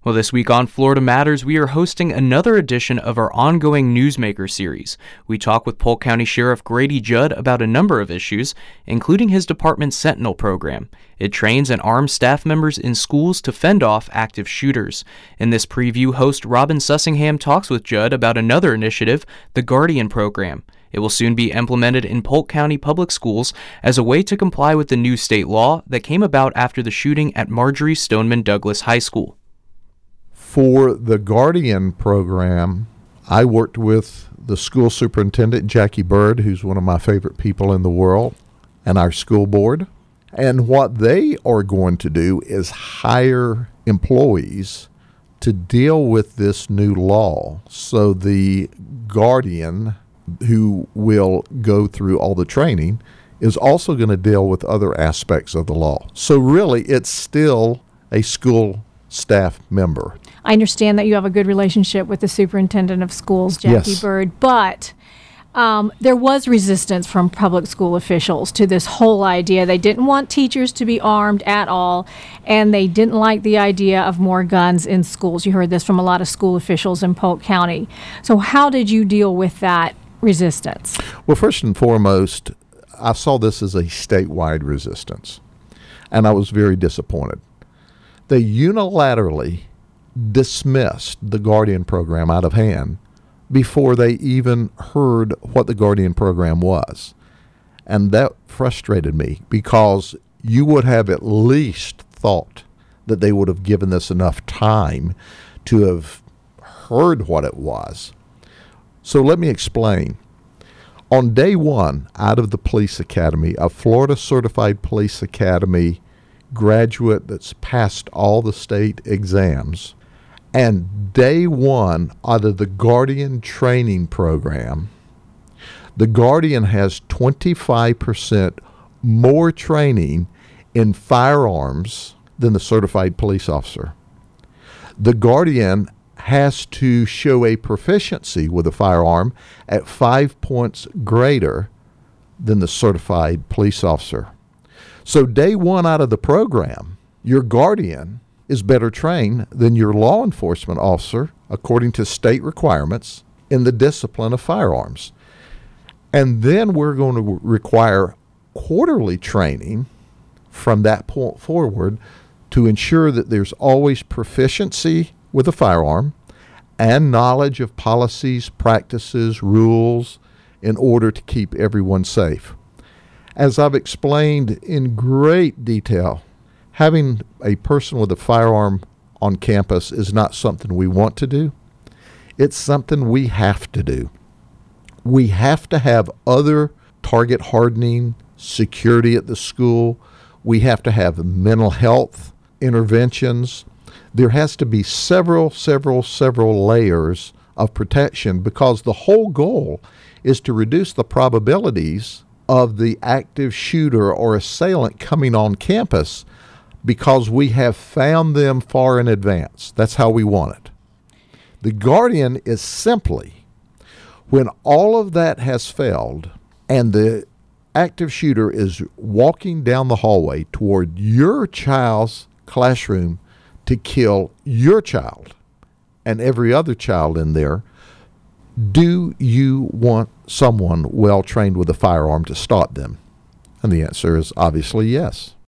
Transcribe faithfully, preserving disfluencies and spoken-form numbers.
Well, this week on Florida Matters, we are hosting another edition of our ongoing Newsmaker series. We talk with Polk County Sheriff Grady Judd about a number of issues, including his department's Sentinel program. It trains and arms staff members in schools to fend off active shooters. In this preview, host Robin Sussingham talks with Judd about another initiative, the Guardian program. It will soon be implemented in Polk County Public Schools as a way to comply with the new state law that came about after the shooting at Marjory Stoneman Douglas High School. For the Guardian program, I worked with the school superintendent, Jackie Bird, who's one of my favorite people in the world, and our school board. And what they are going to do is hire employees to deal with this new law. So the Guardian, who will go through all the training, is also going to deal with other aspects of the law. So really, it's still a school staff member. I understand that you have a good relationship with the superintendent of schools, Jackie Yes. Bird, but um, there was resistance from public school officials to this whole idea. They didn't want teachers to be armed at all, and they didn't like the idea of more guns in schools. You heard this from a lot of school officials in Polk County. So how did you deal with that resistance? Well, first and foremost, I saw this as a statewide resistance, and I was very disappointed. They unilaterally dismissed the Guardian program out of hand before they even heard what the Guardian program was. And that frustrated me because you would have at least thought that they would have given this enough time to have heard what it was. So let me explain. On day one, out of the police academy, a Florida Certified Police Academy graduate that's passed all the state exams, and day one out of the Guardian training program, the Guardian has twenty-five percent more training in firearms than the certified police officer. The Guardian has to show a proficiency with a firearm at five points greater than the certified police officer. So day one out of the program, your Guardian is better trained than your law enforcement officer, according to state requirements, in the discipline of firearms. And then we're going to require quarterly training from that point forward to ensure that there's always proficiency with a firearm and knowledge of policies, practices, rules in order to keep everyone safe. As I've explained in great detail, having a person with a firearm on campus is not something we want to do. It's something we have to do. We have to have other target hardening, security at the school. We have to have mental health interventions. There has to be several, several, several layers of protection because the whole goal is to reduce the probabilities of the active shooter or assailant coming on campus because we have found them far in advance. That's how we want it. The Guardian is simply when all of that has failed and the active shooter is walking down the hallway toward your child's classroom to kill your child and every other child in there, do you want someone well trained with a firearm to stop them? And the answer is obviously yes.